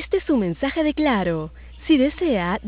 Este es un mensaje de Claro. Si desea,